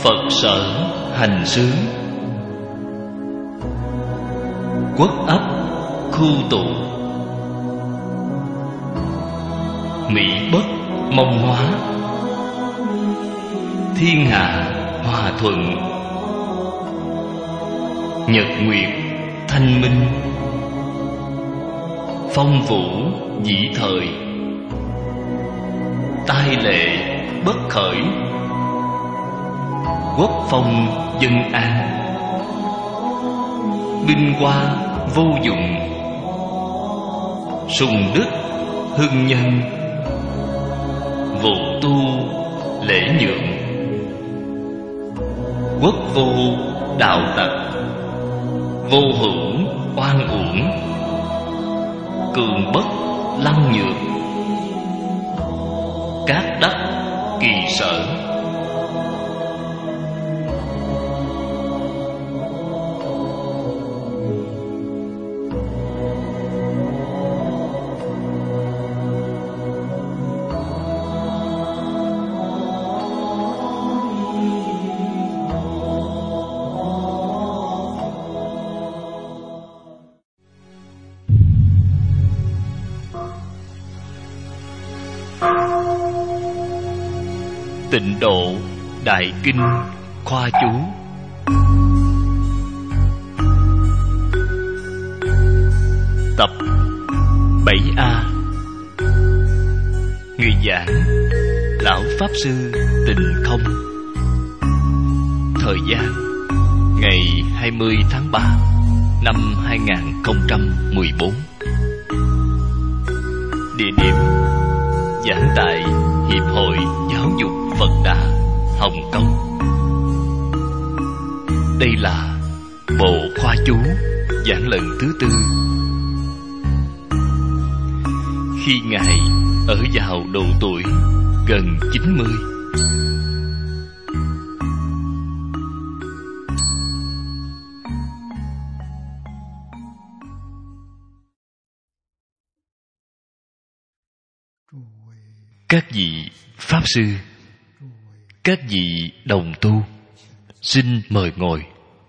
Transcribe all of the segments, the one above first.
Phật sở hành xứ, quốc ấp khu tụ, mỹ bất mong hóa, thiên hạ hòa thuận, nhật nguyệt thanh minh, phong vũ dĩ thời, tai lệ bất khởi, quốc phong dân an, binh hoa vô dụng, sùng đức hưng nhân, vụ tu lễ nhượng, quốc vô đạo tặc, vô hữu oan uổng, cường bất lăng nhược, cát đắc kỳ sở. Tịnh độ đại kinh khoa chú. Tập 7A. Người giảng Lão Pháp Sư Tịnh Không. Thời gian ngày 20 tháng 3 năm 2014. Địa điểm giảng tại Hiệp hội Giáo dục Phật Đà, Hồng Kông. Đây là bộ khoa chú giảng lần thứ 4. Khi Ngài ở vào độ tuổi gần 90, các vị Pháp Sư, các vị đồng tu, xin mời ngồi.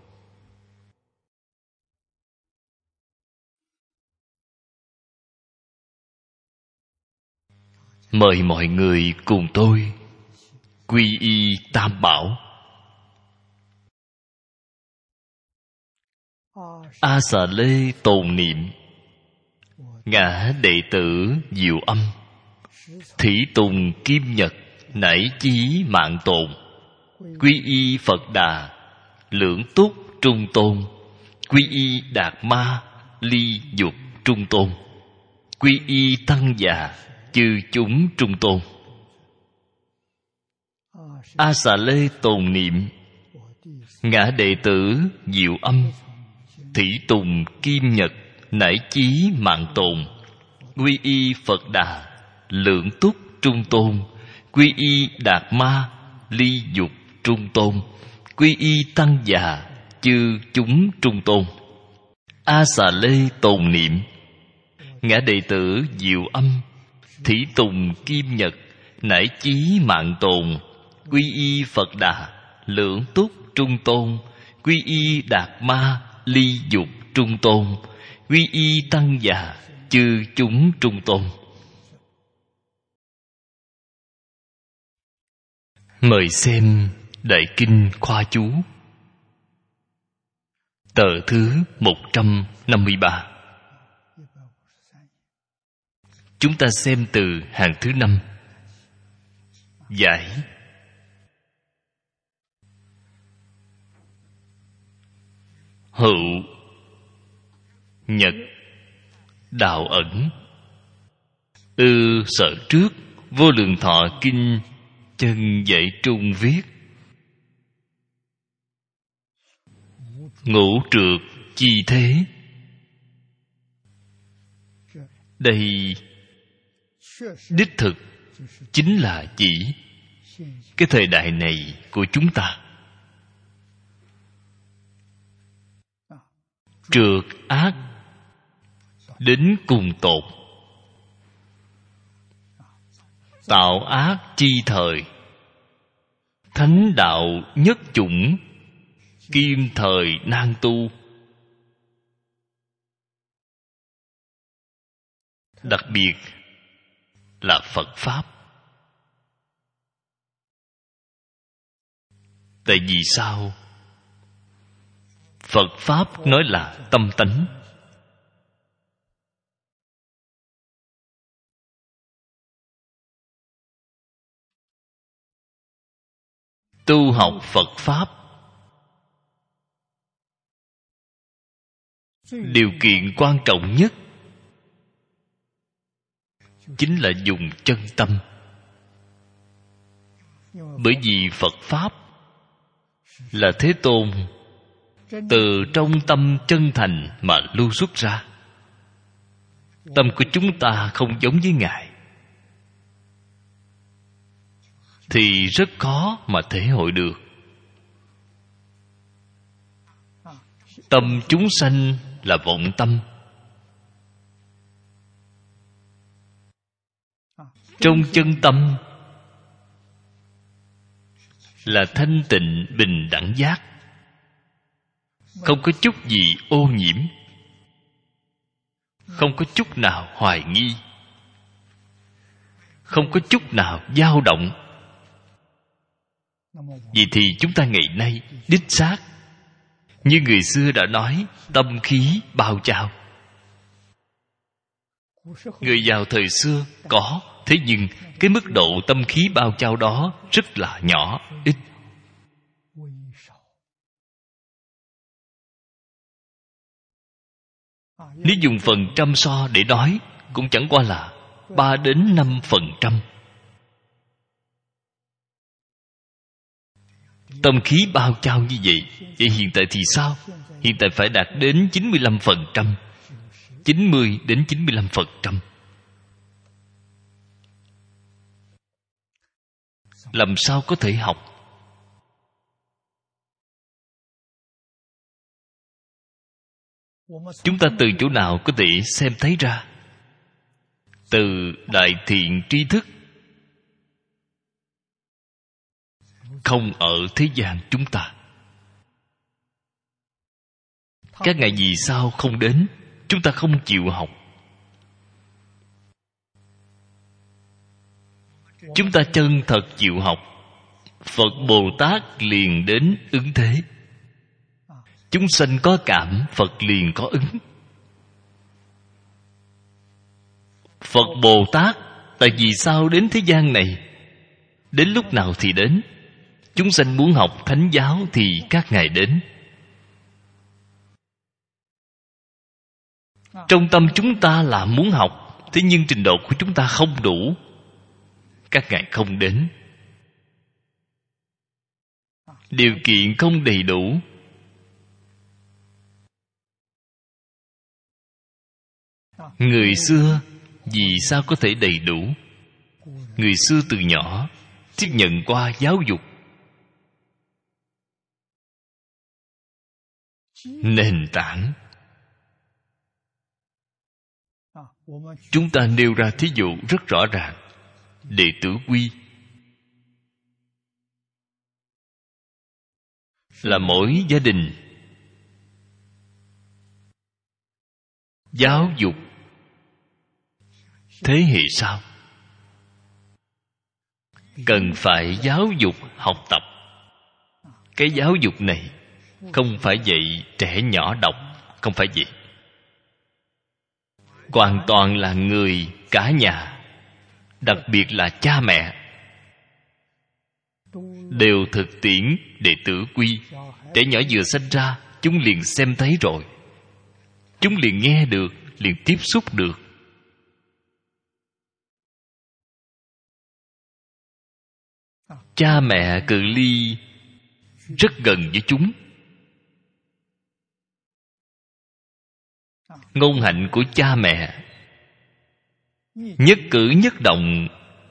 Mời mọi người cùng tôi quy y Tam Bảo. A Xà Lê tồn niệm, ngã đệ tử Diệu Âm, thủy tùng kim nhật nảy chí mạng tồn, quy y Phật Đà, lưỡng túc trung tôn, quy y Đạt Ma, ly dục trung tôn, quy y Tăng già, chư chúng trung tôn. A Xà Lê tồn niệm, ngã đệ tử Diệu Âm, thủy tùng kim nhật nảy chí mạng tồn, quy y Phật Đà, lưỡng túc trung tôn, quy y Đạt Ma, ly dục trung tôn, quy y Tăng già, chư chúng trung tôn. A Xà Lê tồn niệm, ngã đệ tử Diệu Âm, thủy tùng kim nhật nảy chí mạng tồn, quy y Phật Đà, lưỡng túc trung tôn, quy y Đạt Ma, ly dục trung tôn, quy y Tăng già, chư chúng trung tôn. Mời xem Đại Kinh Khoa Chú, tờ thứ 153. Chúng ta xem từ hàng thứ 5. Giải: hữu nhật đạo ẩn, ư sở trước vô lượng thọ kinh chân dạy trung viết, ngũ trược chi thế. Đây đích thực chính là chỉ cái thời đại này của chúng ta. Trược ác đến cùng tột, tạo ác chi thời, thánh đạo nhất chủng, kim thời nan tu. Đặc biệt là Phật Pháp. Tại vì sao? Phật Pháp nói là tâm tánh. Tu học Phật Pháp, điều kiện quan trọng nhất chính là dùng chân tâm. Bởi vì Phật Pháp là Thế Tôn từ trong tâm chân thành mà lưu xuất ra. Tâm của chúng ta không giống với Ngài, thì rất khó mà thể hội được. Tâm chúng sanh là vọng tâm. Trong chân tâm là thanh tịnh bình đẳng giác, không có chút gì ô nhiễm, không có chút nào hoài nghi, không có chút nào dao động. Vậy thì chúng ta ngày nay đích xác như người xưa đã nói, tâm khí bao trao. Người giàu thời xưa có, thế nhưng cái mức độ tâm khí bao trao đó rất là nhỏ, ít. Nếu dùng phần trăm so để nói, cũng chẳng qua là 3 đến 5%. Tâm khí bao trao như vậy. Vậy hiện tại thì sao? Hiện tại phải đạt đến 95%, 90 đến 95%. Làm sao có thể học? Chúng ta từ chỗ nào có thể xem thấy ra? Từ đại thiện tri thức không ở thế gian chúng ta. Các ngài vì sao không đến? Chúng ta không chịu học. Chúng ta chân thật chịu học, Phật Bồ Tát liền đến ứng thế. Chúng sanh có cảm, Phật liền có ứng. Phật Bồ Tát tại vì sao đến thế gian này? Đến lúc nào thì đến. Chúng sanh muốn học thánh giáo thì các ngài đến. Trong tâm chúng ta là muốn học, thế nhưng trình độ của chúng ta không đủ, các ngài không đến. Điều kiện không đầy đủ. Người xưa vì sao có thể đầy đủ? Người xưa từ nhỏ tiếp nhận qua giáo dục, nền tảng. Chúng ta nêu ra thí dụ rất rõ ràng. Đệ tử quy là mỗi gia đình giáo dục thế hệ sau, cần phải giáo dục học tập. Cái giáo dục này không phải dạy trẻ nhỏ đọc, không phải vậy. Hoàn toàn là người cả nhà, đặc biệt là cha mẹ, đều thực tiễn đệ tử quy. Trẻ nhỏ vừa sinh ra, chúng liền xem thấy rồi, chúng liền nghe được, liền tiếp xúc được. Cha mẹ cự ly rất gần với chúng. Ngôn hạnh của cha mẹ, nhất cử nhất động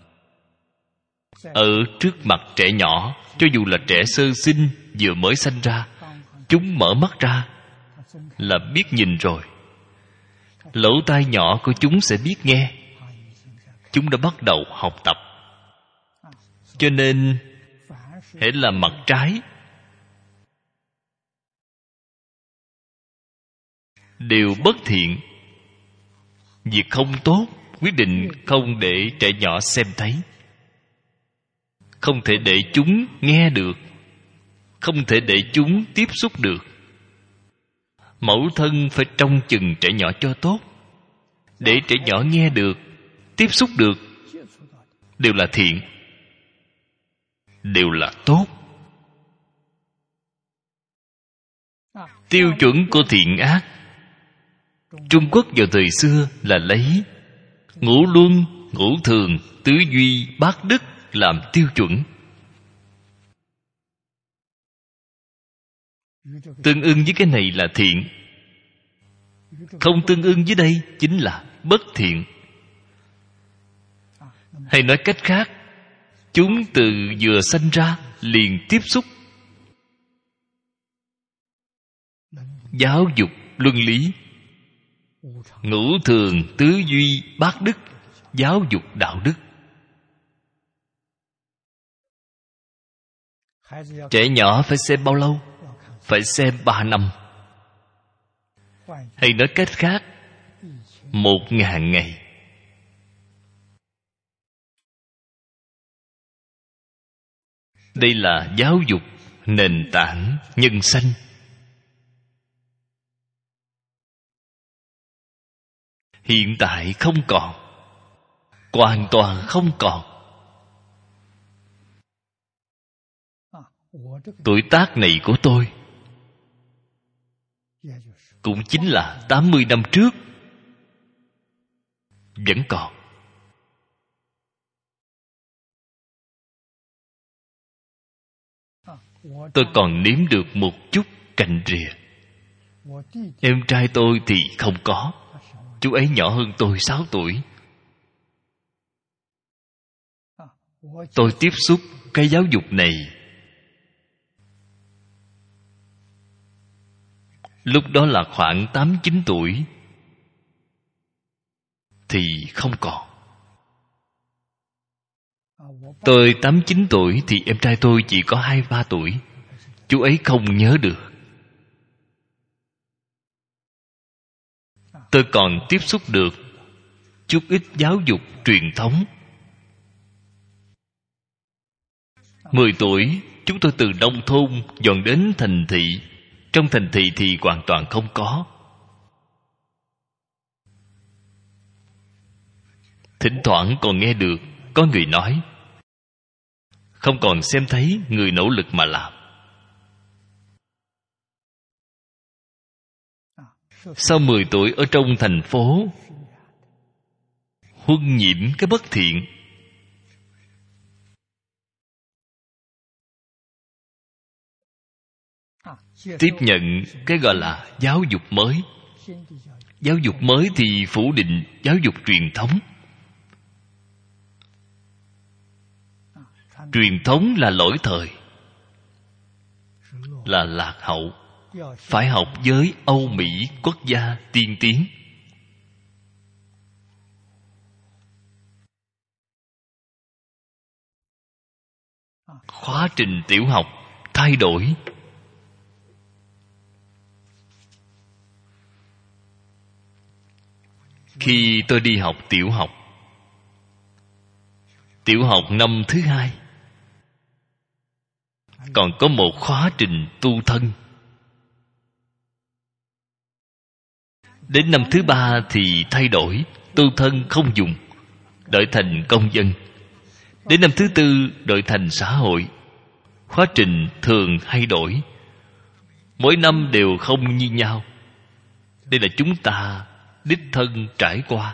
ở trước mặt trẻ nhỏ, cho dù là trẻ sơ sinh vừa mới sanh ra, chúng mở mắt ra là biết nhìn rồi. Lỗ tai nhỏ của chúng sẽ biết nghe. Chúng đã bắt đầu học tập. Cho nên hễ là mặt trái đều bất thiện. Việc không tốt quyết định không để trẻ nhỏ xem thấy, không thể để chúng nghe được, không thể để chúng tiếp xúc được. Mẫu thân phải trông chừng trẻ nhỏ cho tốt, để trẻ nhỏ nghe được, tiếp xúc được, đều là thiện, đều là tốt. Tiêu chuẩn của thiện ác, Trung Quốc vào thời xưa là lấy ngũ luân, ngũ thường, tứ duy, bát đức làm tiêu chuẩn. Tương ưng với cái này là thiện, không tương ưng với đây chính là bất thiện. Hay nói cách khác, chúng từ vừa sanh ra liền tiếp xúc. Giáo dục luân lý, ngũ thường, tứ duy, bát đức, giáo dục đạo đức. Trẻ nhỏ phải xem bao lâu? Phải xem 3 năm. Hay nói cách khác, 1000 ngày. Đây là giáo dục nền tảng nhân sanh. Hiện tại không còn, hoàn toàn không còn. Tuổi tác này của tôi cũng chính là 80 năm trước, vẫn còn. Tôi còn nếm được một chút cành rìa. Em trai tôi thì không có. Chú ấy nhỏ hơn tôi 6 tuổi. Tôi tiếp xúc cái giáo dục này lúc đó là khoảng 8-9 tuổi thì không còn. Tôi 8-9 tuổi thì em trai tôi chỉ có 2-3 tuổi. Chú ấy không nhớ được. Tôi còn tiếp xúc được chút ít giáo dục truyền thống. 10 tuổi, chúng tôi từ nông thôn dọn đến thành thị. Trong thành thị thì hoàn toàn không có. Thỉnh thoảng còn nghe được có người nói, không còn xem thấy người nỗ lực mà làm. Sau 10 tuổi ở trong thành phố, huân nhiễm cái bất thiện. Tiếp nhận cái gọi là giáo dục mới. Giáo dục mới thì phủ định giáo dục truyền thống. Truyền thống là lỗi thời, là lạc hậu. Phải học với Âu Mỹ quốc gia tiên tiến. Khóa trình tiểu học thay đổi. Khi tôi đi học tiểu học năm thứ 2, còn có một khóa trình tu thân. Đến năm thứ 3 thì thay đổi, tu thân không dùng, đổi thành công dân. Đến năm thứ 4 đổi thành xã hội. Khóa trình thường thay đổi, mỗi năm đều không như nhau. Đây là chúng ta đích thân trải qua.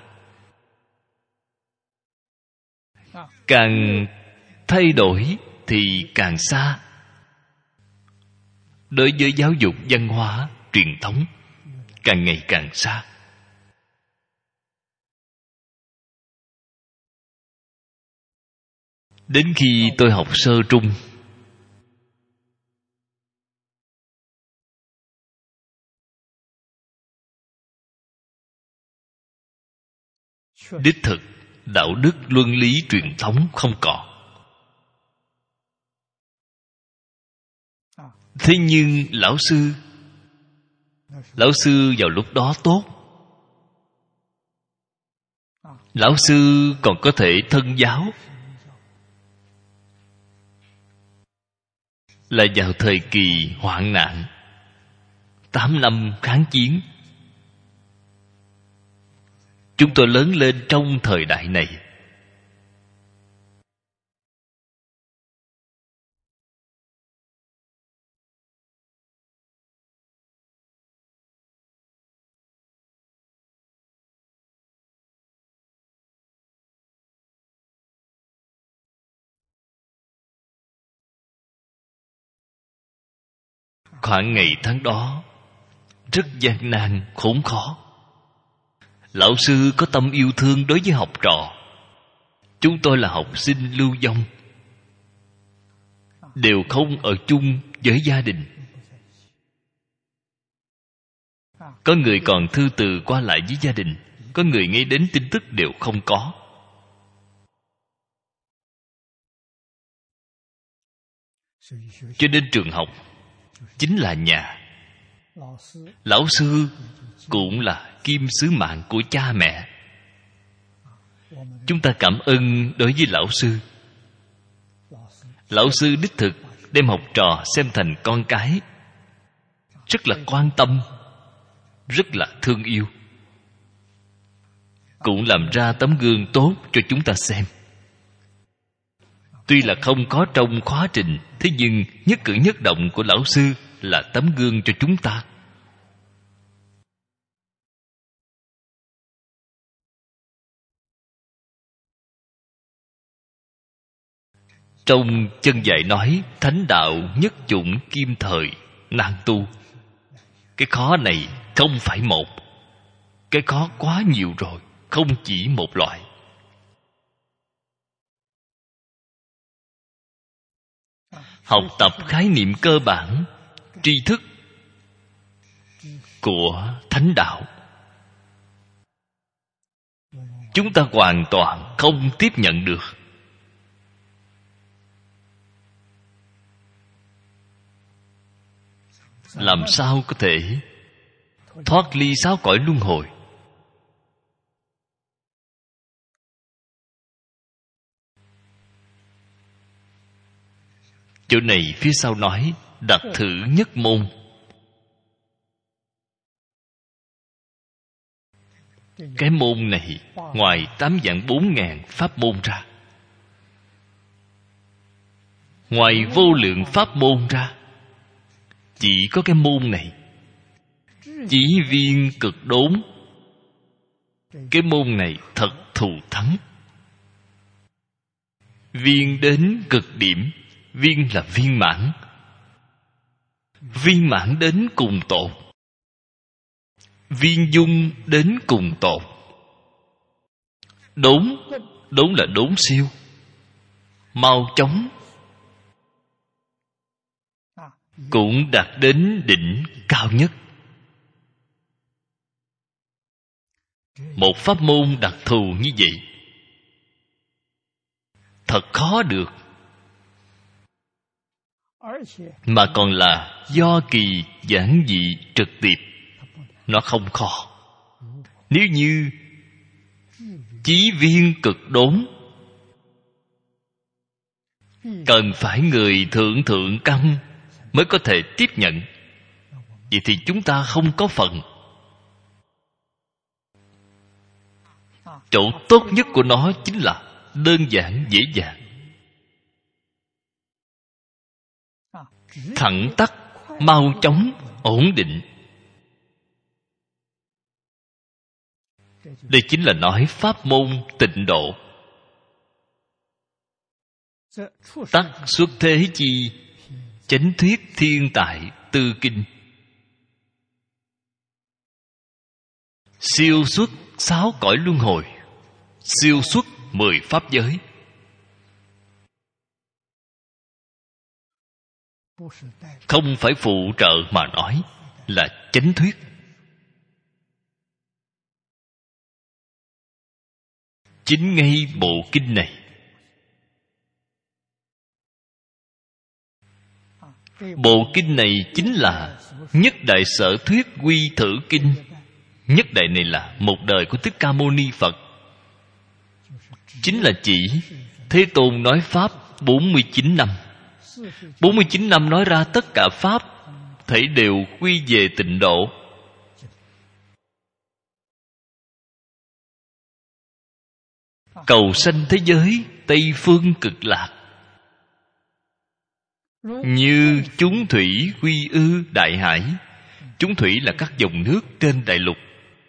Càng thay đổi thì càng xa. Đối với giáo dục văn hóa truyền thống, càng ngày càng xa. Đến khi tôi học sơ trung, đích thực đạo đức luân lý truyền thống không còn. Thế nhưng lão sư vào lúc đó tốt. Lão sư còn có thể thân giáo. Là vào thời kỳ hoạn nạn 8 năm kháng chiến. Chúng tôi lớn lên trong thời đại này. Khoảng ngày tháng đó rất gian nan khốn khó. Lão sư có tâm yêu thương đối với học trò. Chúng tôi là học sinh lưu vong, đều không ở chung với gia đình. Có người còn thư từ qua lại với gia đình, có người ngay đến tin tức đều không có. Cho nên trường học chính là nhà. Lão sư cũng là kim sứ mạng của cha mẹ. Chúng ta cảm ơn đối với lão sư. Lão sư đích thực đem học trò xem thành con cái, rất là quan tâm, rất là thương yêu, cũng làm ra tấm gương tốt cho chúng ta xem. Tuy là không có trong khóa trình, thế nhưng nhất cử nhất động của lão sư là tấm gương cho chúng ta. Trong chân dạy nói, thánh đạo nhất chủng kim thời nan tu. Cái khó này không phải một, cái khó quá nhiều rồi, không chỉ một loại. Học tập khái niệm cơ bản, tri thức của thánh đạo, chúng ta hoàn toàn không tiếp nhận được. Làm sao có thể thoát ly 6 cõi luân hồi? Chỗ này phía sau nói đặt thử nhất môn. Cái môn này ngoài 8 vạn 4 ngàn pháp môn ra, ngoài vô lượng pháp môn ra, chỉ có cái môn này, chỉ viên cực đốn. Cái môn này thật thù thắng. Viên đến cực điểm, viên là viên mãn, viên mãn đến cùng tột, viên dung đến cùng tột. Đốn là đốn siêu, mau chóng, cũng đạt đến đỉnh cao nhất. Một pháp môn đặc thù như vậy thật khó được, mà còn là do kỳ giản dị trực tiếp. Nó không khó. Nếu như chí viên cực đốn, cần phải người thượng căn mới có thể tiếp nhận. Vậy thì chúng ta không có phần. Chỗ tốt nhất của nó chính là đơn giản dễ dàng, thẳng tắc, mau chóng, ổn định. Đây chính là nói pháp môn tịnh độ. Tắc xuất thế chi, chánh thuyết thiên tại tư kinh. Siêu xuất 6 cõi luân hồi, siêu xuất 10 pháp giới. Không phải phụ trợ mà nói, là chánh thuyết. Chính ngay bộ kinh này Bộ kinh này chính là Nhất Đại Sở Thuyết Quy Thử Kinh. Nhất Đại này là một đời của Thích Ca Mâu Ni Phật, chính là chỉ Thế Tôn nói Pháp 49 năm. 49 năm nói ra tất cả Pháp thảy đều quy về tịnh độ. Cầu sanh thế giới Tây Phương Cực Lạc, như chúng thủy quy ư đại hải. Chúng thủy là các dòng nước trên đại lục.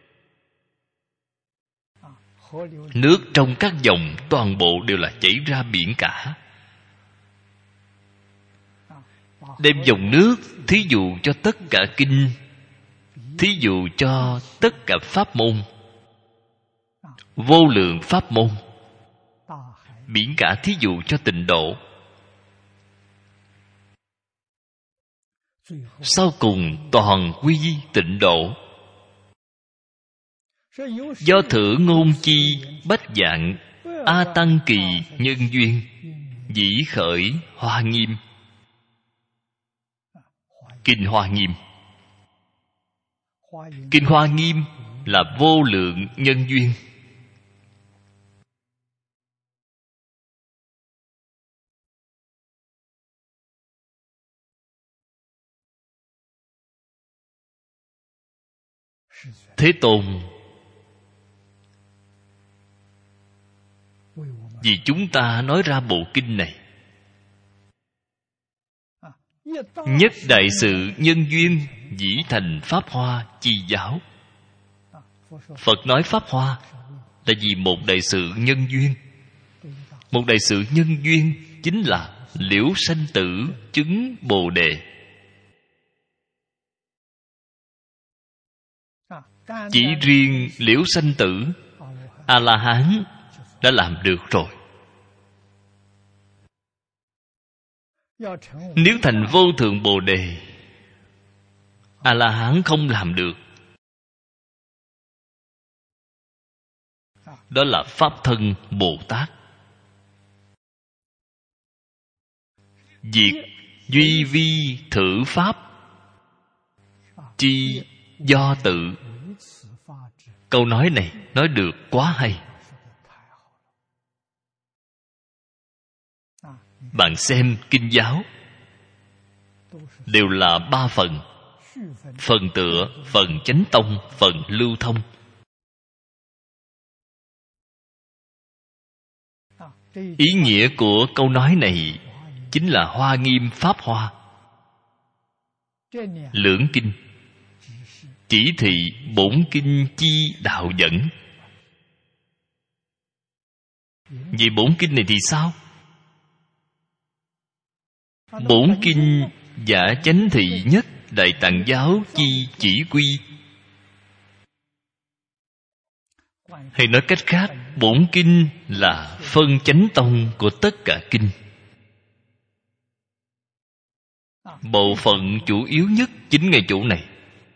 Nước trong các dòng toàn bộ đều là chảy ra biển cả. Đem dòng nước thí dụ cho tất cả kinh, thí dụ cho tất cả pháp môn, vô lượng pháp môn. Biển cả thí dụ cho tịnh độ. Sau cùng toàn quy tịnh độ. Do thử ngôn chi bách dạng A Tăng Kỳ nhân duyên, dĩ khởi Hoa Nghiêm. Kinh Hoa Nghiêm. Kinh Hoa Nghiêm là vô lượng nhân duyên. Thế Tôn vì chúng ta nói ra bộ kinh này. Nhất đại sự nhân duyên, dĩ thành Pháp Hoa chi giáo. Phật nói Pháp Hoa là vì một đại sự nhân duyên. Một đại sự nhân duyên chính là liễu sanh tử chứng Bồ Đề. Chỉ riêng liễu sanh tử, A-la-hán đã làm được rồi. Nếu thành vô thượng Bồ Đề, A-la-hán không làm được. Đó là Pháp thân Bồ Tát. Diệt duy vi thử Pháp, chi do tự. Câu nói này nói được quá hay. Bạn xem kinh giáo đều là 3 phần: phần tựa, phần chánh tông, phần lưu thông. Ý nghĩa của câu nói này chính là Hoa Nghiêm Pháp Hoa. Lưỡng kinh chỉ thị bổn kinh chi đạo dẫn. Vậy bổn kinh này thì sao? Bổn kinh giả chánh thị nhất Đại Tạng giáo chi chỉ quy. Hay nói cách khác, bổn kinh là phân chánh tông của tất cả kinh. Bộ phận chủ yếu nhất chính ngay chỗ này.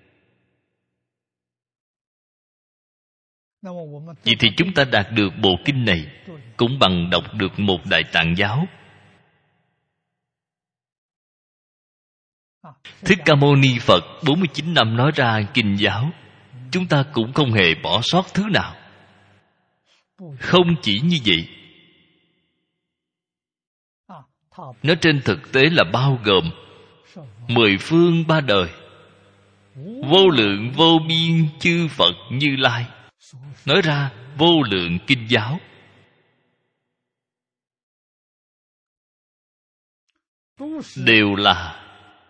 Vậy thì chúng ta đạt được bộ kinh này cũng bằng đọc được một Đại Tạng giáo. Thích Ca Mâu Ni Phật 49 năm nói ra kinh giáo, chúng ta cũng không hề bỏ sót thứ nào. Không chỉ như vậy, nó trên thực tế là bao gồm 10 phương 3 đời, vô lượng vô biên chư Phật Như Lai nói ra vô lượng kinh giáo. Đều là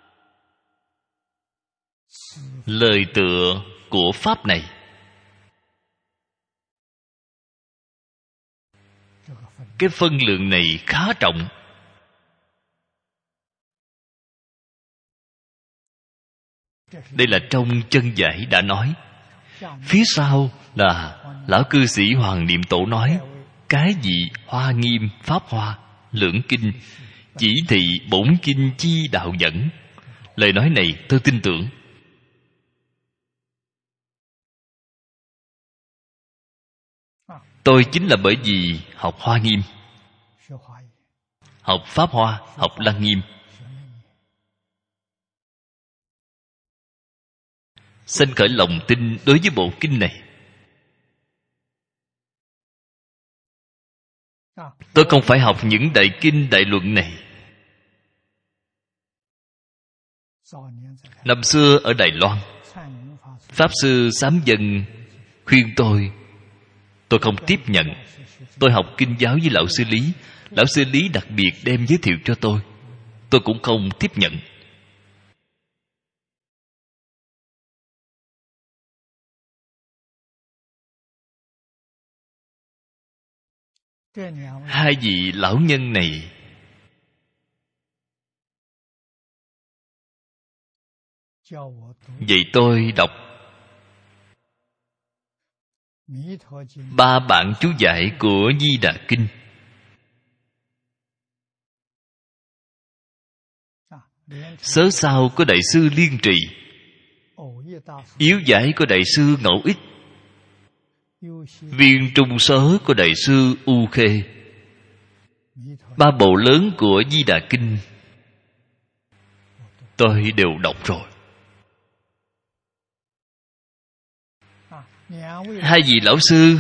lời tựa của Pháp này. Cái phân lượng này khá trọng. Đây là trong chân giải đã nói. Phía sau là lão cư sĩ Hoàng Niệm Tổ nói: cái gì Hoa Nghiêm Pháp Hoa lưỡng kinh, chỉ thị bổn kinh chi đạo dẫn. Lời nói này tôi tin tưởng. Tôi chính là bởi vì học Hoa Nghiêm, học Pháp Hoa, học Lăng Nghiêm, sanh khởi lòng tin đối với bộ kinh này. Tôi không phải học những đại kinh đại luận này. Năm xưa ở Đài Loan, Pháp Sư Sám Dân khuyên tôi không tiếp nhận. Tôi học kinh giáo với Lão Sư Lý. Lão Sư Lý đặc biệt đem giới thiệu cho tôi cũng không tiếp nhận. Hai vị lão nhân này vậy tôi đọc 3 bản chú giải của Di Đà Kinh. Sớ sao của Đại sư Liên Trì, yếu giải của Đại sư Ngẫu Ích, viên trung sớ của Đại sư U Khê. 3 bộ lớn của Di Đà Kinh tôi đều đọc rồi. Hai vị lão sư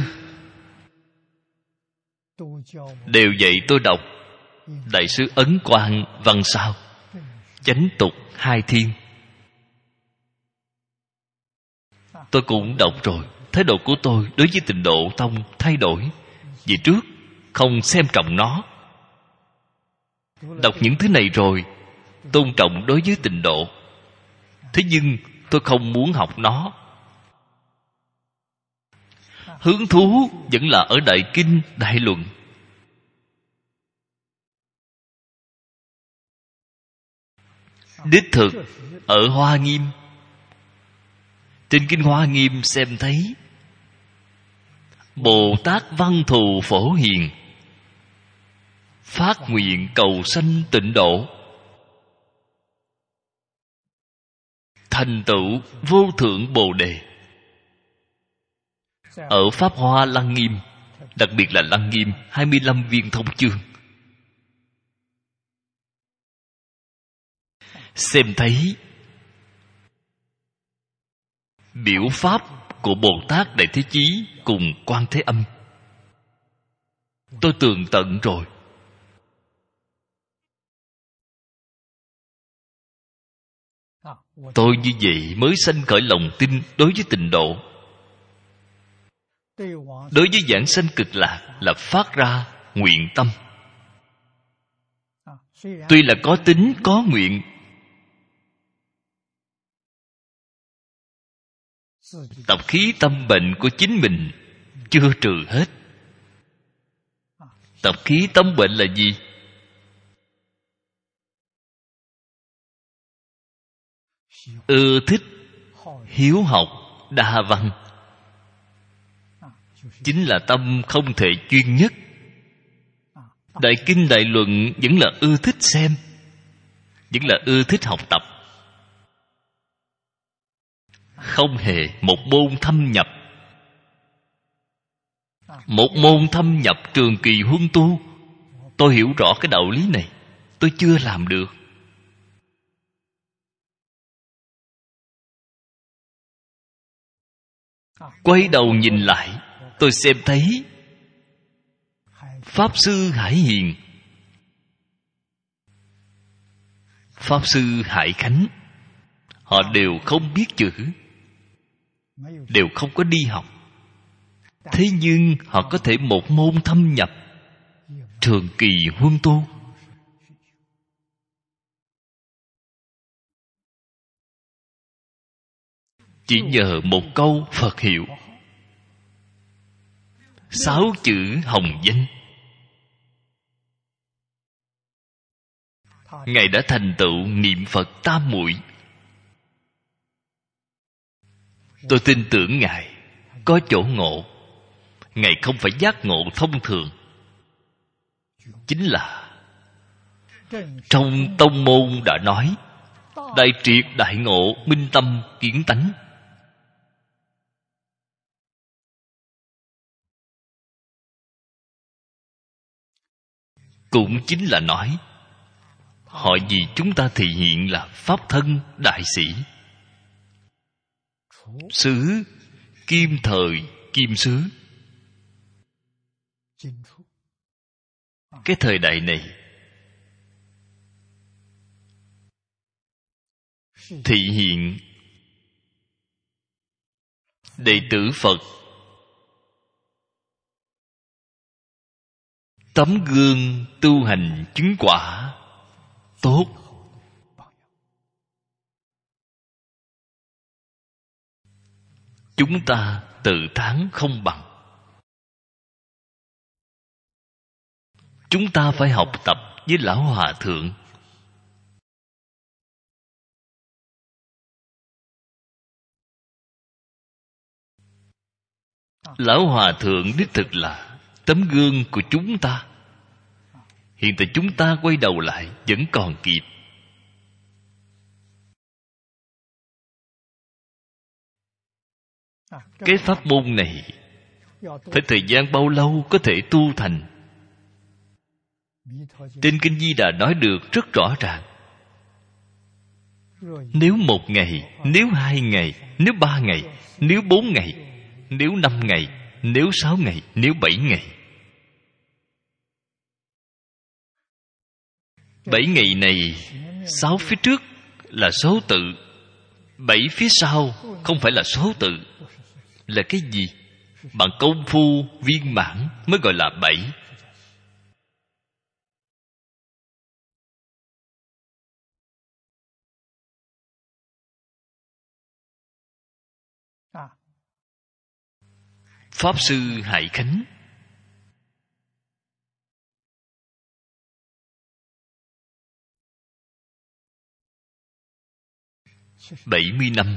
đều dạy tôi đọc Đại sư Ấn Quang văn sao, chánh tục 2 thiên. Tôi cũng đọc rồi. Thái độ của tôi đối với Tịnh Độ Tông thay đổi. Vì trước không xem trọng nó. Đọc những thứ này rồi, tôn trọng đối với Tịnh Độ. Thế nhưng tôi không muốn học nó. Hứng thú vẫn là ở Đại Kinh Đại Luận. Đích thực ở Hoa Nghiêm, trên Kinh Hoa Nghiêm xem thấy Bồ Tát Văn Thù Phổ Hiền phát nguyện cầu sanh tịnh độ, thành tựu vô thượng Bồ Đề. Ở Pháp Hoa Lăng Nghiêm, đặc biệt là Lăng Nghiêm 25 viên thông chương, xem thấy biểu pháp của Bồ Tát Đại Thế Chí cùng Quan Thế Âm. Tôi tường tận rồi. Tôi như vậy mới sanh khởi lòng tin đối với tịnh độ. Đối với giảng sanh cực lạc là phát ra nguyện tâm. Tuy là có tính có nguyện, tập khí tâm bệnh của chính mình chưa trừ hết. Tập khí tâm bệnh là gì? Ưa thích hiếu học đa văn, chính là tâm không thể chuyên nhất. Đại kinh đại luận vẫn là ưa thích xem, vẫn là ưa thích học tập, không hề một môn thâm nhập. Một môn thâm nhập trường kỳ huân tu, tôi hiểu rõ cái đạo lý này, tôi chưa làm được. Quay đầu nhìn lại, tôi xem thấy Pháp Sư Hải Hiền, Pháp Sư Hải Khánh, họ đều không biết chữ, đều không có đi học. Thế nhưng họ có thể một môn thâm nhập, trường kỳ huân tu. Chỉ nhờ một câu Phật hiệu, 6 chữ hồng danh, Ngài đã thành tựu niệm Phật tam muội. Tôi tin tưởng Ngài có chỗ ngộ. Ngài không phải giác ngộ thông thường, chính là trong tông môn đã nói đại triệt đại ngộ, minh tâm kiến tánh. Cũng chính là nói họ vì chúng ta thể hiện là pháp thân đại sĩ. xứ kim thời kim xứ. Cái thời đại này thị hiện đệ tử Phật tấm gương tu hành chứng quả tốt. Chúng ta tự thán không bằng. Chúng ta phải học tập với Lão Hòa Thượng. Lão Hòa Thượng đích thực là tấm gương của chúng ta. Hiện tại chúng ta quay đầu lại vẫn còn kịp. Cái pháp môn này phải thời gian bao lâu có thể tu thành? Trên Kinh Di Đà nói được rất rõ ràng. Nếu 1 ngày, nếu 2 ngày, nếu 3 ngày, nếu 4 ngày, nếu 5 ngày, nếu 6 ngày, nếu 7 ngày. 7 ngày này, 6 phía trước là số tự, 7 phía sau không phải là số tự. Là cái gì? Bằng công phu viên mãn mới gọi là 7. Pháp Sư Hải Khánh bảy 70 năm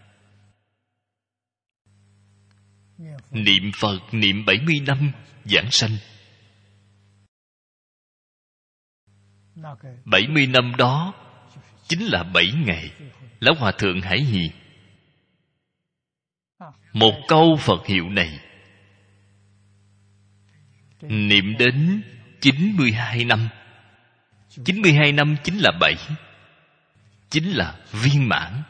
niệm Phật, niệm 70 năm giảng sanh. 70 năm đó chính là 7 ngày. Lão Hòa Thượng Hải Hiền một câu Phật hiệu này niệm đến 92 năm. 92 năm chính là 7, chính là viên mãn.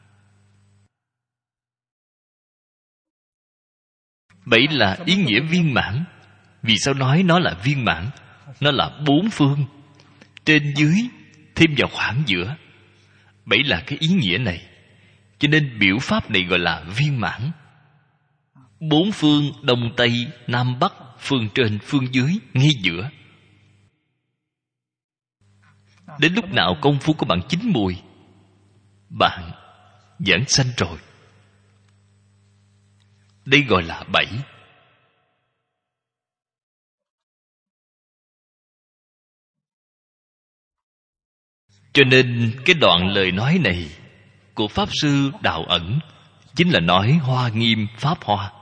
7 là ý nghĩa viên mãn. Vì sao nói nó là viên mãn? Nó là 4 phương, trên dưới thêm vào khoảng giữa. 7 là cái ý nghĩa này. Cho nên biểu pháp này gọi là viên mãn. 4 phương, đông tây nam bắc, phương trên phương dưới, ngay giữa. Đến lúc nào công phu của bạn chín mùi, bạn giảng sanh rồi. Đây gọi là 7. Cho nên cái đoạn lời nói này của Pháp Sư Đạo Ẩn chính là nói Hoa Nghiêm Pháp Hoa.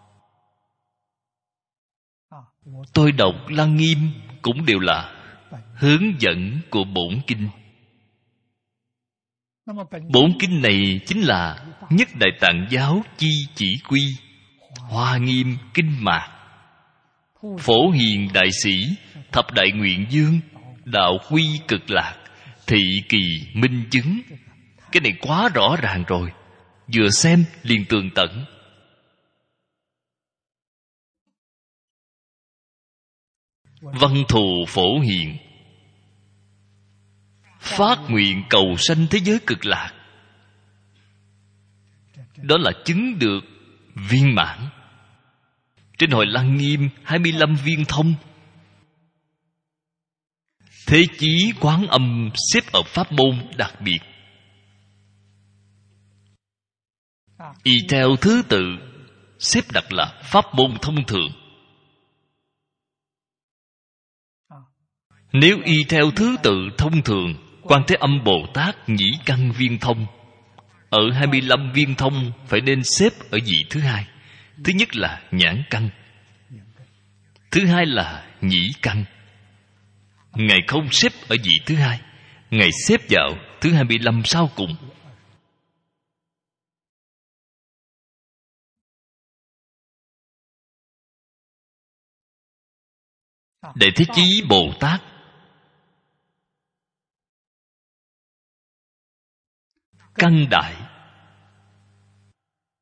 Tôi đọc Lăng Nghiêm cũng đều là hướng dẫn của bổn kinh. Bổn kinh này chính là Nhất Đại Tạng Giáo Chi Chỉ Quy, Hoa Nghiêm Kinh Mạc, Phổ Hiền Đại Sĩ, Thập Đại Nguyện Dương, Đạo Quy Cực Lạc, Thị Kỳ Minh Chứng. Cái này quá rõ ràng rồi, vừa xem liền tường tận. Văn thù phổ hiền, phát nguyện cầu sanh thế giới cực lạc. Đó là chứng được viên mãn. Trên Hội Lăng Nghiêm 25 viên thông. Thế chí Quán Âm xếp ở pháp môn đặc biệt. Y theo thứ tự xếp đặt là pháp môn thông thường. Nếu y theo thứ tự thông thường, Quan Thế Âm Bồ Tát nhĩ căn viên thông, ở 25 viên thông phải nên xếp ở vị thứ hai. Thứ nhất là nhãn căn, thứ hai là nhĩ căn. Ngài không xếp ở vị thứ hai, Ngài xếp vào thứ 25 sau cùng. Đại Thế Chí Bồ Tát căn đại,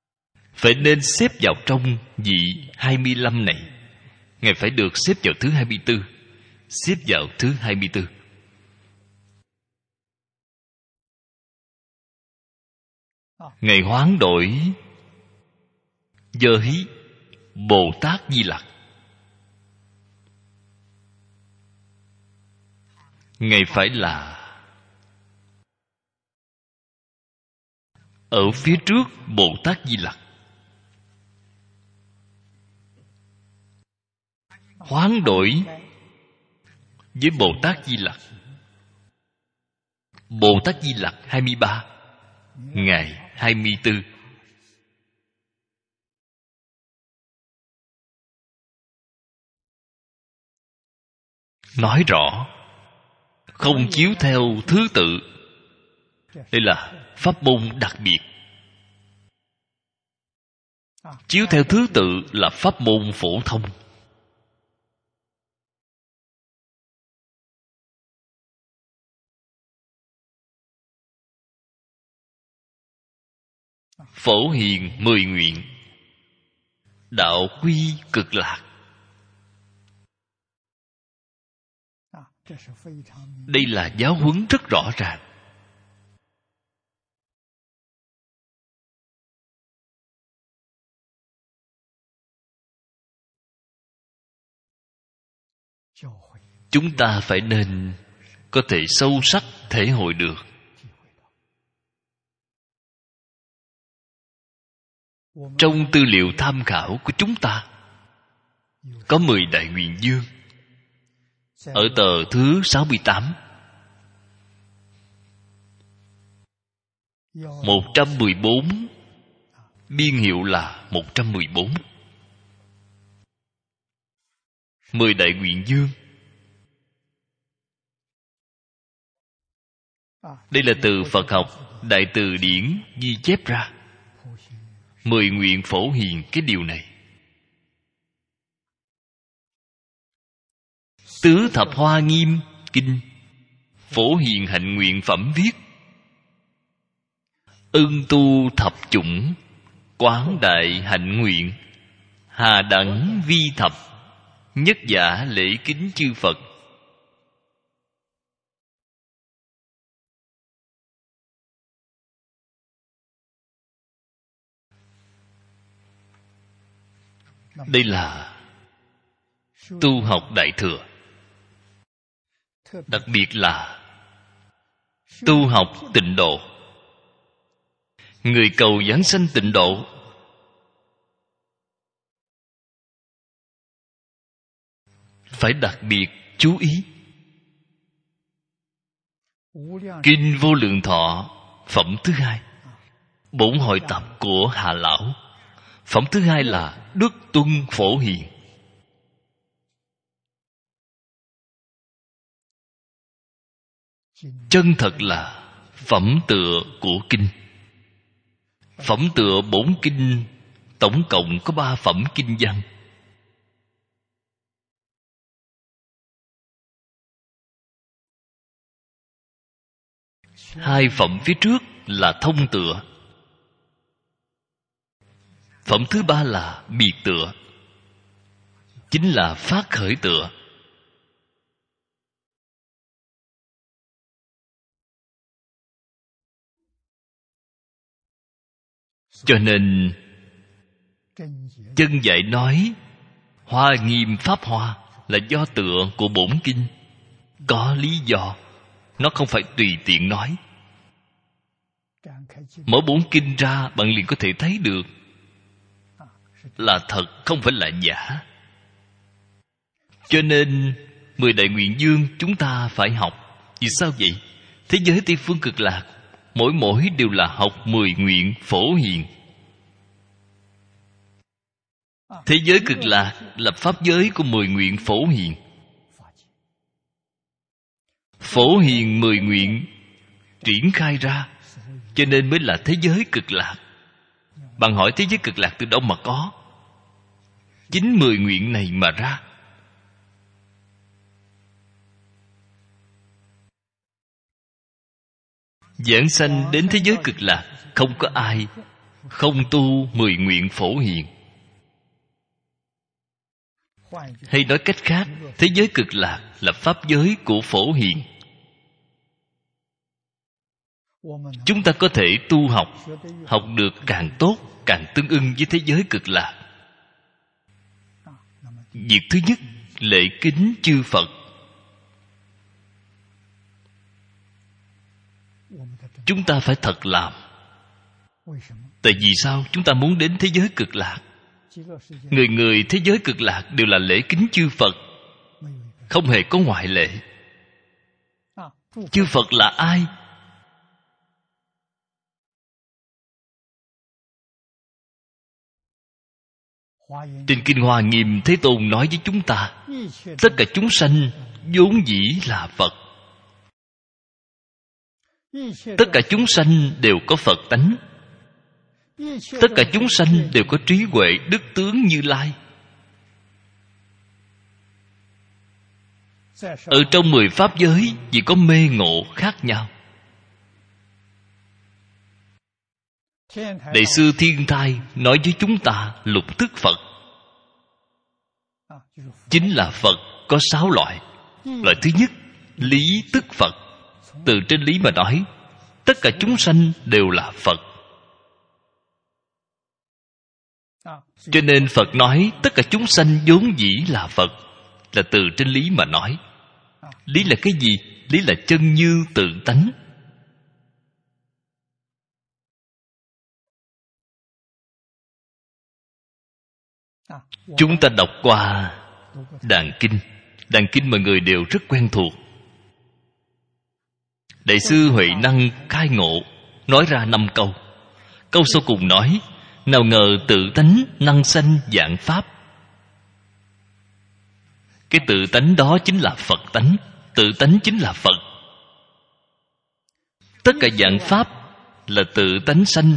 phải nên xếp vào trong vị 25 này. Ngài phải được xếp vào thứ 24, xếp vào thứ 24. Ngài hoán đổi với Bồ Tát Di Lặc. Ngài phải là ở phía trước Bồ Tát Di Lặc. Hoán đổi với Bồ Tát Di Lặc. Bồ Tát Di Lặc 23, Ngài 24. Nói rõ không chiếu theo thứ tự. Đây là pháp môn đặc biệt. Chiếu theo thứ tự là pháp môn phổ thông. Phổ hiền 10 nguyện, đạo quy cực lạc. Đây là giáo huấn rất rõ ràng. Chúng ta phải nên có thể sâu sắc thể hội được. Trong tư liệu tham khảo của chúng ta có 10 đại nguyện dương. Ở tờ thứ 68, 114, biên hiệu là 114. 10 đại nguyện dương. Đây là từ Phật học Đại Từ Điển ghi chép ra. 10 nguyện phổ hiền cái điều này. Tứ Thập Hoa Nghiêm Kinh, phổ hiền hạnh nguyện phẩm viết: ưng tu thập chủng, quán đại hạnh nguyện, hà đẳng vi thập, nhất giả lễ kính chư Phật. Đây là tu học Đại Thừa. Đặc biệt là tu học Tịnh Độ. Người cầu giảng sanh Tịnh Độ phải đặc biệt chú ý. Kinh Vô Lượng Thọ phẩm thứ 2, bổn hội tập của Hà Lão. Phẩm thứ 2 là Đức Tuân Phổ Hiền. Chân thật là phẩm tựa của kinh. Phẩm tựa bổn kinh tổng cộng có 3 phẩm kinh văn. Hai phẩm phía trước là thông tựa. Phẩm thứ 3 là biệt tựa, chính là phát khởi tựa. Cho nên chân dạy nói Hoa Nghiêm Pháp Hoa là do tựa của bổn kinh. Có lý do. Nó không phải tùy tiện nói. Mở bổn kinh ra bạn liền có thể thấy được là thật, không phải là giả. Cho nên 10 đại nguyện dương chúng ta phải học. Vì sao vậy? Thế giới Tây Phương Cực Lạc mỗi đều là học 10 nguyện phổ hiền. Thế giới Cực Lạc là pháp giới của 10 nguyện phổ hiền. Phổ hiền 10 nguyện triển khai ra, cho nên mới là thế giới Cực Lạc. Bạn hỏi thế giới Cực Lạc từ đâu mà có? Chính 10 nguyện này mà ra. Giảng sanh đến thế giới Cực Lạc, không có ai không tu 10 nguyện Phổ Hiền. Hay nói cách khác, thế giới Cực Lạc là pháp giới của Phổ Hiền. Chúng ta có thể tu học, học được càng tốt, càng tương ưng với thế giới Cực Lạc. Việc thứ nhất, lễ kính chư Phật. Chúng ta phải thật làm. Tại vì sao chúng ta muốn đến thế giới Cực Lạc? Người người thế giới Cực Lạc đều là lễ kính chư Phật, không hề có ngoại lệ. Chư Phật là ai? Trên Kinh Hoa Nghiêm, Thế Tôn nói với chúng ta, tất cả chúng sanh vốn dĩ là Phật. Tất cả chúng sanh đều có Phật tánh. Tất cả chúng sanh đều có trí huệ đức tướng Như Lai. Ở trong 10 pháp giới chỉ có mê ngộ khác nhau. Đại sư Thiên Thai nói với chúng ta lục tức Phật. Chính là Phật có 6 loại. Loại thứ nhất, lý tức Phật. Từ trên lý mà nói, tất cả chúng sanh đều là Phật. Cho nên Phật nói tất cả chúng sanh vốn dĩ là Phật, là từ trên lý mà nói. Lý là cái gì? Lý là chân như tự tánh. Chúng ta đọc qua Đàn Kinh. Đàn Kinh mọi người đều rất quen thuộc. Đại sư Huệ Năng khai ngộ nói ra 5 câu. Câu sau cùng nói, nào ngờ tự tánh năng sanh vạn pháp. Cái tự tánh đó chính là Phật tánh. Tự tánh chính là Phật. Tất cả vạn pháp là tự tánh sanh.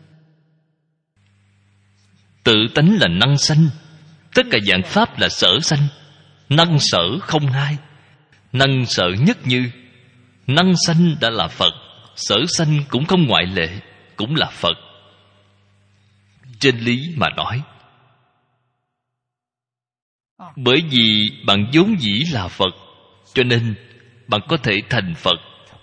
Tự tánh là năng sanh. Tất cả vạn pháp là sở sanh. Năng sở không hai. Năng sở nhất như. Năng sanh đã là Phật, sở sanh cũng không ngoại lệ, cũng là Phật. Trên lý mà nói, bởi vì bạn vốn dĩ là Phật, cho nên bạn có thể thành Phật.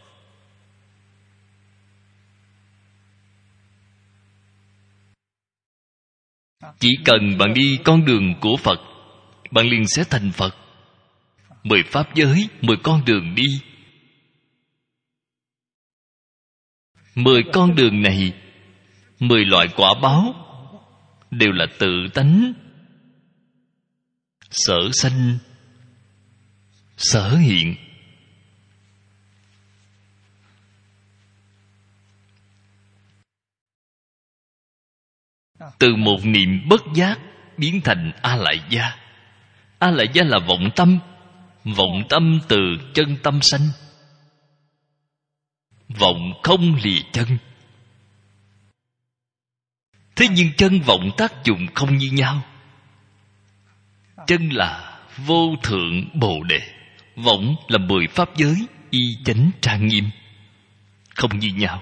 Chỉ cần bạn đi con đường của Phật, bạn liền sẽ thành Phật. 10 pháp giới, 10 con đường đi. 10 con đường này, 10 loại quả báo đều là tự tánh sở sanh sở hiện. Từ một niệm bất giác biến thành A Lại Gia. A Lại Gia là vọng tâm. Vọng tâm từ chân tâm sanh. Vọng không lìa chân. Thế nhưng chân vọng tác dụng không như nhau. Chân là vô thượng Bồ Đề, vọng là 10 pháp giới y chánh trang nghiêm, không như nhau.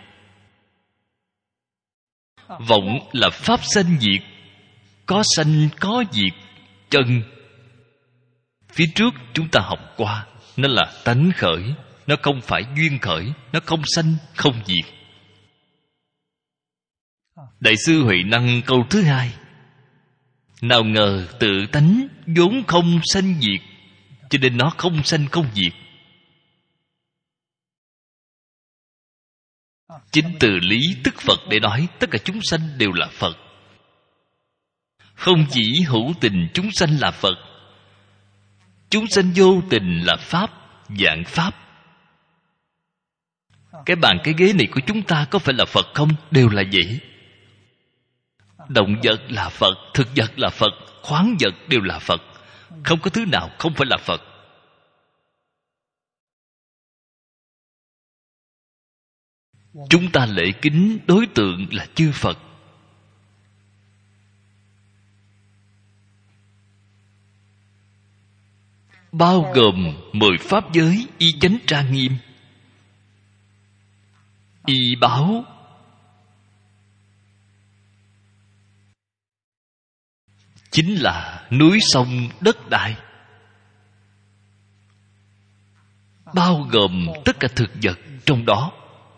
Vọng là pháp sanh diệt, có sanh có diệt. Chân phía trước chúng ta học qua, nó là tánh khởi, nó không phải duyên khởi, nó không sanh không diệt. Đại sư Huệ Năng câu thứ 2, nào ngờ tự tánh vốn không sanh diệt, cho nên nó không sanh không diệt. Chính từ lý tức Phật để nói tất cả chúng sanh đều là Phật. Không chỉ hữu tình chúng sanh là Phật, chúng sanh vô tình là Pháp, vạn Pháp. Cái bàn cái ghế này của chúng ta có phải là Phật không? Đều là vậy. Động vật là Phật, thực vật là Phật, khoáng vật đều là Phật. Không có thứ nào không phải là Phật. Chúng ta lễ kính đối tượng là chư Phật. Bao gồm 10 pháp giới y chánh trang nghiêm, y báo, chính là núi sông đất đai, bao gồm tất cả thực vật trong đó.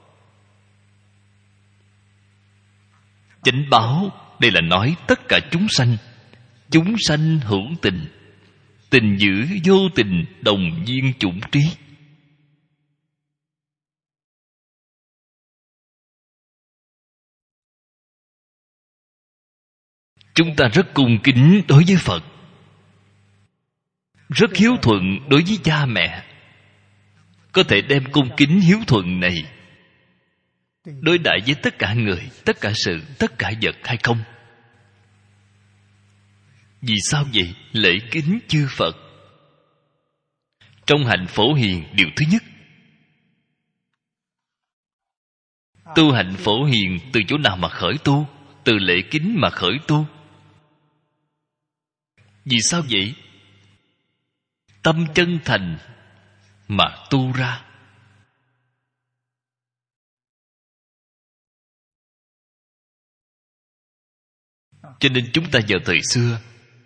Chánh báo đây là nói tất cả chúng sanh. Chúng sanh hữu tình, tình dữ vô tình, đồng viên chủng trí. Chúng ta rất cung kính đối với Phật, rất hiếu thuận đối với cha mẹ. Có thể đem cung kính hiếu thuận này đối đãi với tất cả người, tất cả sự, tất cả vật hay không? Vì sao vậy? Lễ kính chư Phật. Trong hạnh Phổ Hiền, điều thứ nhất, tu hạnh Phổ Hiền từ chỗ nào mà khởi tu? Từ lễ kính mà khởi tu. Vì sao vậy? Tâm chân thành mà tu ra. Cho nên chúng ta vào thời xưa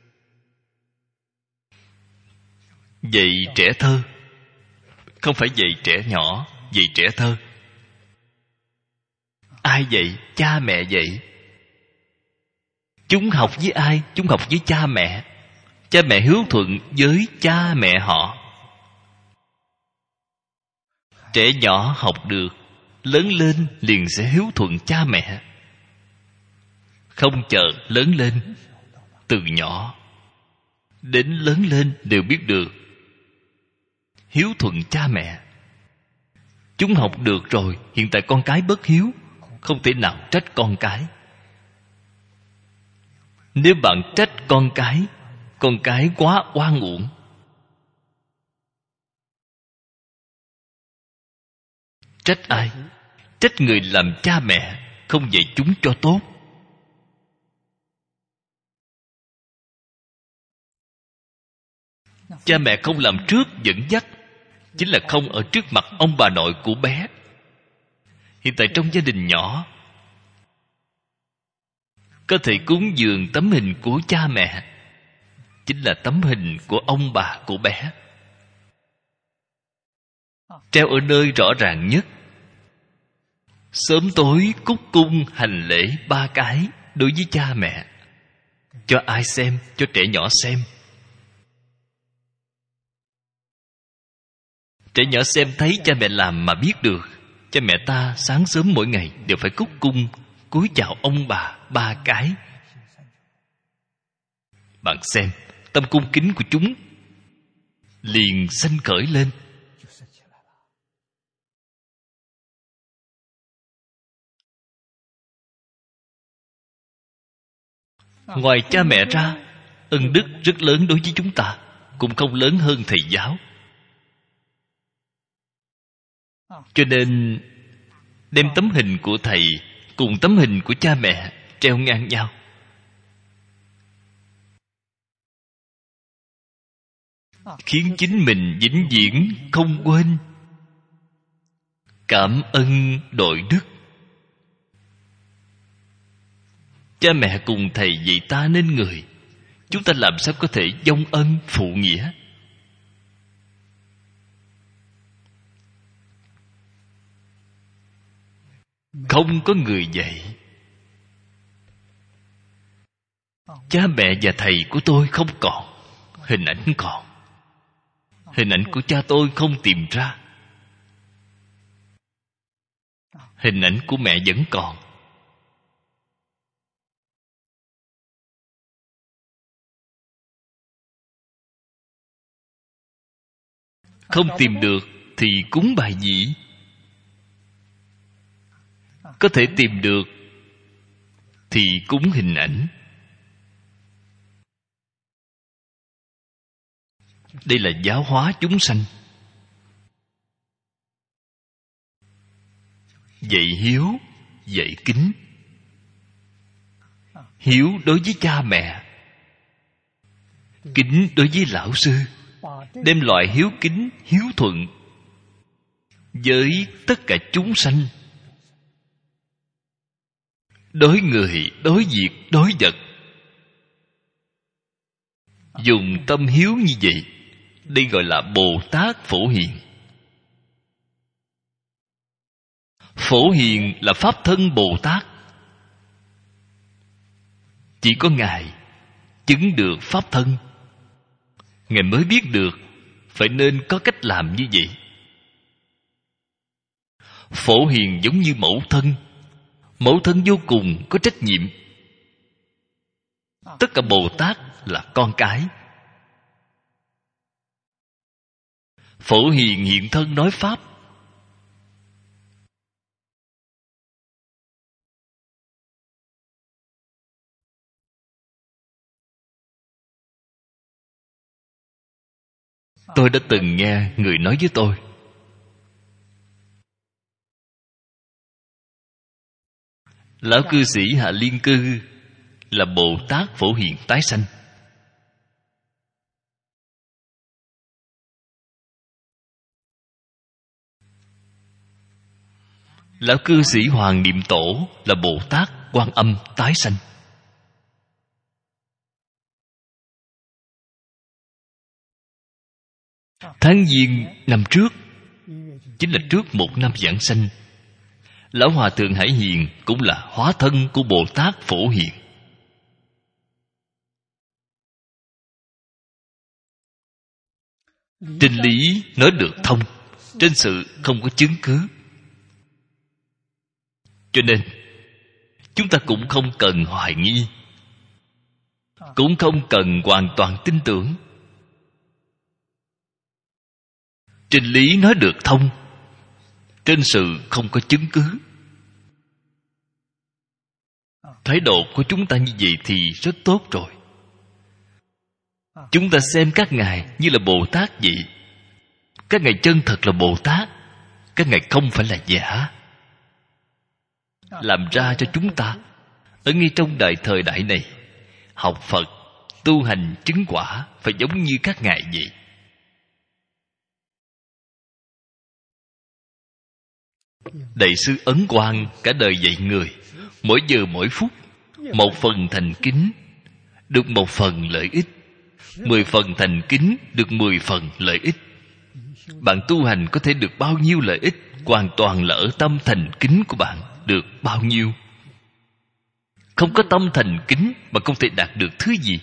dạy trẻ thơ, không phải dạy trẻ nhỏ, dạy trẻ thơ. Ai dạy? Cha mẹ dạy. Chúng học với ai? Chúng học với cha mẹ. Cha mẹ hiếu thuận với cha mẹ họ. Trẻ nhỏ học được, lớn lên liền sẽ hiếu thuận cha mẹ. Không chờ lớn lên, từ nhỏ đến lớn lên đều biết được hiếu thuận cha mẹ. Chúng học được rồi, hiện tại con cái bất hiếu, không thể nào trách con cái. Nếu bạn trách con cái quá oan uổng. Trách ai? Trách người làm cha mẹ không dạy chúng cho tốt. Cha mẹ không làm trước dẫn dắt, chính là không ở trước mặt ông bà nội của bé. Hiện tại trong gia đình nhỏ, có thể cúng dường tấm hình của cha mẹ, chính là tấm hình của ông bà của bé, treo ở nơi rõ ràng nhất. Sớm tối cúc cung hành lễ 3 cái đối với cha mẹ. Cho ai xem? Cho trẻ nhỏ xem. Trẻ nhỏ xem thấy cha mẹ làm mà biết được. Cha mẹ ta sáng sớm mỗi ngày đều phải cúc cung, cúi chào ông bà 3 cái. Bạn xem, tâm cung kính của chúng liền sanh khởi lên. Ngoài cha mẹ ra, ân đức rất lớn đối với chúng ta, cũng không lớn hơn thầy giáo. Cho nên đem tấm hình của thầy cùng tấm hình của cha mẹ treo ngang nhau. Khiến chính mình vĩnh viễn không quên cảm ơn đội đức. Cha mẹ cùng thầy dạy ta nên người, chúng ta làm sao có thể vong ân phụ nghĩa? Không có người dạy. Cha mẹ và thầy của tôi không còn, hình ảnh còn. Hình ảnh của cha tôi không tìm ra, hình ảnh của mẹ vẫn còn. Không tìm được thì cúng bài dĩ. Có thể tìm được thì cúng hình ảnh. Đây là giáo hóa chúng sanh. Dạy hiếu, dạy kính. Hiếu đối với cha mẹ, kính đối với lão sư. Đem loại hiếu kính, hiếu thuận với tất cả chúng sanh, đối người, đối việc, đối vật, dùng tâm hiếu như vậy, đây gọi là Bồ Tát Phổ Hiền. Phổ Hiền là pháp thân Bồ Tát. Chỉ có Ngài chứng được pháp thân, Ngài mới biết được phải nên có cách làm như vậy. Phổ Hiền giống như mẫu thân. Mẫu thân vô cùng có trách nhiệm. Tất cả Bồ Tát là con cái. Phổ Hiền hiện thân nói pháp. Tôi đã từng nghe người nói với tôi, lão cư sĩ Hạ Liên Cư là Bồ Tát Phổ Hiền tái sanh. Lão cư sĩ Hoàng Niệm Tổ là Bồ Tát Quan Âm tái sanh. Tháng Giêng năm trước, chính là trước 1 năm giảng sanh, Lão Hòa Thượng Hải Hiền cũng là hóa thân của Bồ Tát Phổ Hiền. Trên lý nói được thông, trên sự không có chứng cứ. Cho nên chúng ta cũng không cần hoài nghi, cũng không cần hoàn toàn tin tưởng. Trên lý nói được thông, trên sự không có chứng cứ. Thái độ của chúng ta như vậy thì rất tốt rồi. Chúng ta xem các ngài như là Bồ Tát vậy. Các ngài chân thật là Bồ Tát, các ngài không phải là giả. Làm ra cho chúng ta ở ngay trong thời đại này học Phật, tu hành chứng quả phải giống như các ngài vậy. Đại sư Ấn Quang cả đời dạy người, mỗi giờ mỗi phút một phần thành kính được 1 phần lợi ích, 10 phần thành kính được 10 phần lợi ích. Bạn tu hành có thể được bao nhiêu lợi ích, hoàn toàn là ở tâm thành kính của bạn được bao nhiêu. Không có tâm thành kính mà không thể đạt được thứ gì.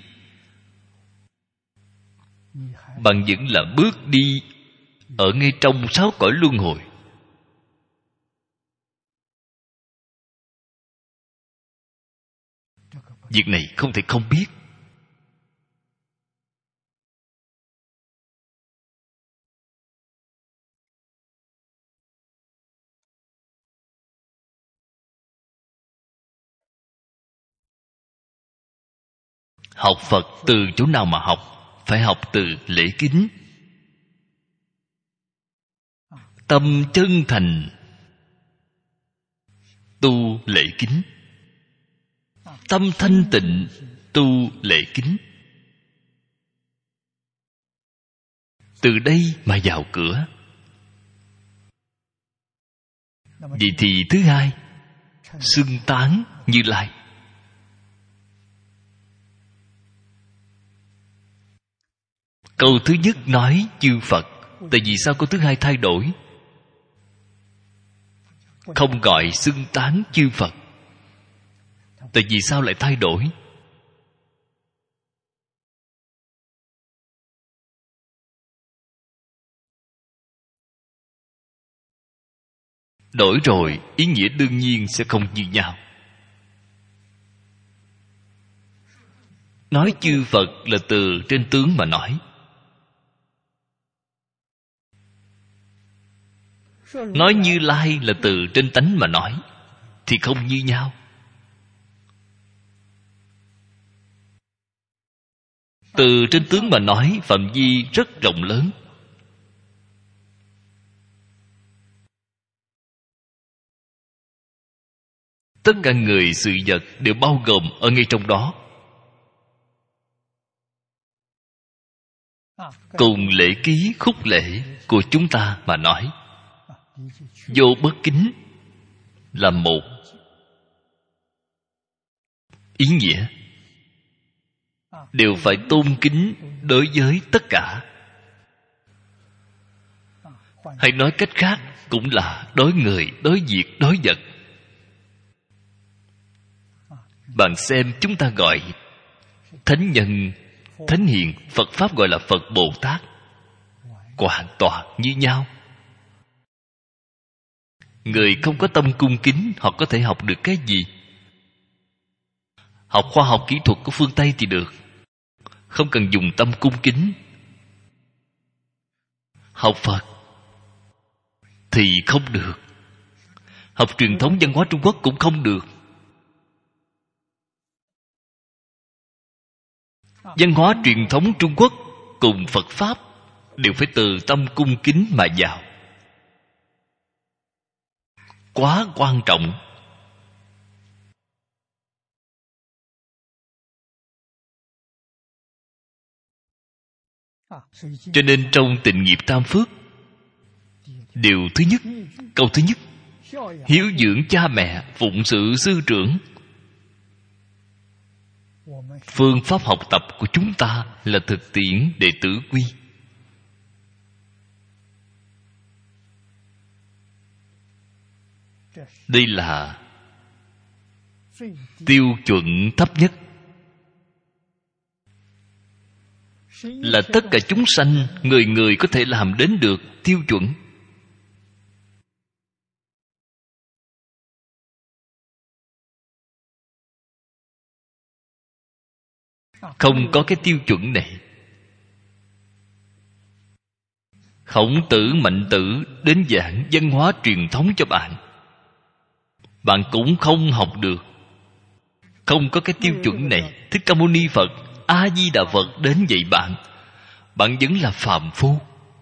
Bạn vẫn là bước đi ở ngay trong 6 cõi luân hồi. Việc này không thể không biết. Học Phật từ chỗ nào mà học? Phải học từ lễ kính. Tâm chân thành tu lễ kính, tâm thanh tịnh tu lễ kính. Từ đây mà vào cửa. Vậy thì thứ hai, xưng tán Như Lai. Câu thứ nhất nói chư Phật. Tại vì sao câu thứ hai thay đổi? Không gọi xưng tán chư Phật. Tại vì sao lại thay đổi? Đổi rồi, ý nghĩa đương nhiên sẽ không như nhau. Nói chư Phật là từ trên tướng mà nói. Nói Như Lai là từ trên tánh mà nói, thì không như nhau. Từ trên tướng mà nói, phạm vi rất rộng lớn. Tất cả người sự vật đều bao gồm ở ngay trong đó. Cùng lễ ký khúc lễ của chúng ta mà nói, vô bất kính là một ý nghĩa. đều phải tôn kính đối với tất cả. Hay nói cách khác, cũng là đối người, đối việc, đối vật. Bạn xem, chúng ta gọi thánh nhân, thánh hiền, Phật Pháp gọi là Phật Bồ Tát, hoàn toàn như nhau. Người không có tâm cung kính, họ có thể học được cái gì? Học khoa học kỹ thuật của phương Tây thì được, không cần dùng tâm cung kính. Học Phật thì không được. Học truyền thống văn hóa Trung Quốc cũng không được. Văn hóa truyền thống Trung Quốc cùng Phật Pháp đều phải từ tâm cung kính mà vào. Quá quan trọng. Cho nên trong tịnh nghiệp tam phước, điều thứ nhất, câu thứ nhất, hiếu dưỡng cha mẹ, phụng sự sư trưởng. Phương pháp học tập của chúng ta là thực tiễn đệ tử quy. Đây là tiêu chuẩn thấp nhất, là tất cả chúng sanh người người có thể làm đến được tiêu chuẩn. Không có cái tiêu chuẩn này, Khổng Tử, Mạnh Tử đến giảng văn hóa truyền thống cho bạn, bạn cũng không học được. Không có cái tiêu chuẩn này. Thích Ca Mâu Ni Phật, A Di Đà Phật đến dạy bạn, bạn vẫn là phàm phu.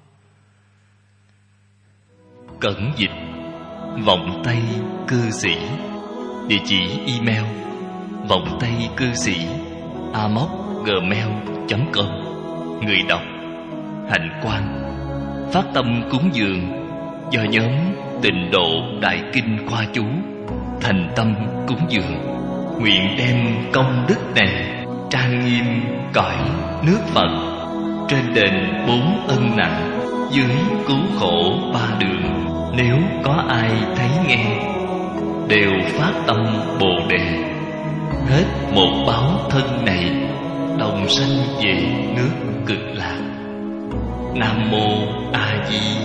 Cẩn dịch Vọng Tây Cư Sĩ. Địa chỉ email vọng tây cư sĩ amos@gmail.com. Người đọc Hạnh Quang. Phát tâm cúng dường do nhóm Tịnh Độ Đại Kinh Khoa Chú thành tâm cúng dường, nguyện đem công đức này trang nghiêm cõi nước Phật, trên đền 4 ân nặng, dưới cứu khổ 3 đường. Nếu có ai thấy nghe, đều phát tâm Bồ Đề, hết một báo thân này, đồng sanh về nước Cực Lạc. Nam mô A Di